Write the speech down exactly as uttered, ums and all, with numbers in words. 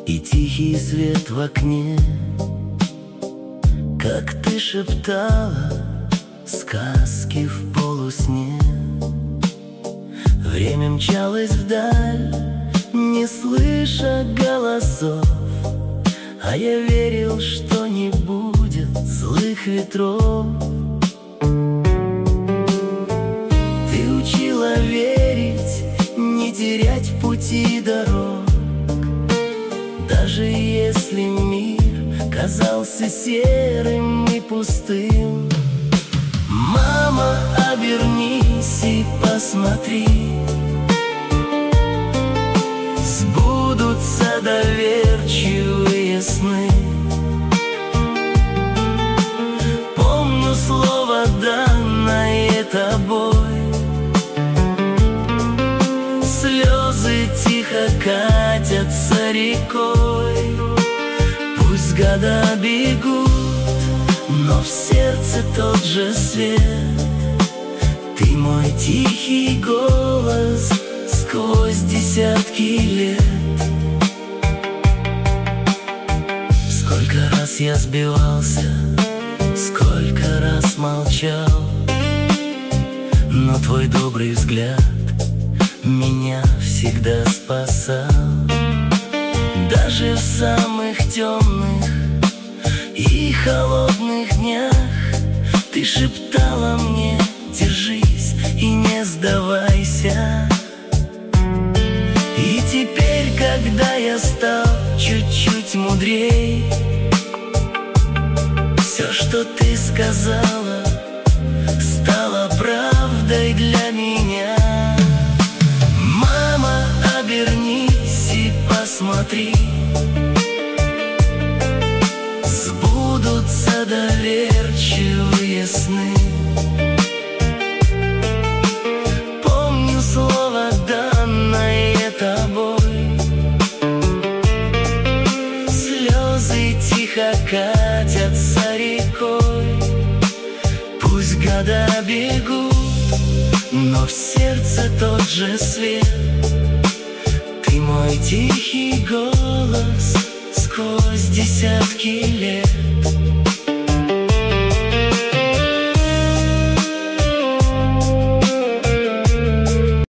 и тихий свет в окне. Как ты шептала сказки в полусне. Время мчалось вдаль, не слыша голосов, а я верил, что не будет злых ветров. Ты учила верить, не терять в пути дорог, даже если мир казался серым и пустым. Мама, обернись и посмотри, сбудутся доверчивые сны. Помню слово, данное тобой, слезы тихо катятся рекой. Пусть года бегут, но в сердце тот же свет. Ты мой тихий голос сквозь десятки лет. Сколько раз я сбивался, сколько раз молчал, но твой добрый взгляд меня всегда спасал. Даже в самых темных и холодных днях ты шептала мне: держись и не сдавайся. И теперь, когда я стал чуть-чуть мудрей, все, что ты сказала, стало правдой для меня. Мама, обернись и посмотри, сбудутся доверчивые сны. Помню слово, данное тобой, слезы тихо катятся рекой. Пусть года бегут, но в сердце тот же свет. Ты мой тихий голос сквозь десятки лет.